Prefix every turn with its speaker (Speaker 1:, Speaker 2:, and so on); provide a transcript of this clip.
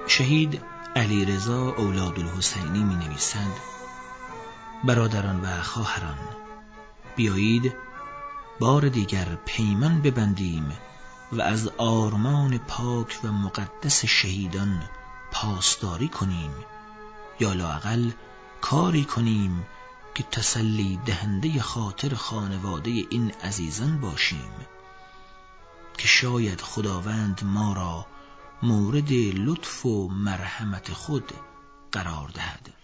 Speaker 1: شهید علیرضا اولادالحسینی می نویسد: برادران و خواهران، بیایید بار دیگر پیمان ببندیم و از آرمان پاک و مقدس شهیدان پاسداری کنیم، یا لااقل کاری کنیم که تسلی دهنده خاطر خانواده این عزیزان باشیم، که شاید خداوند ما را مورد لطف و مرحمت خود قرار دهد.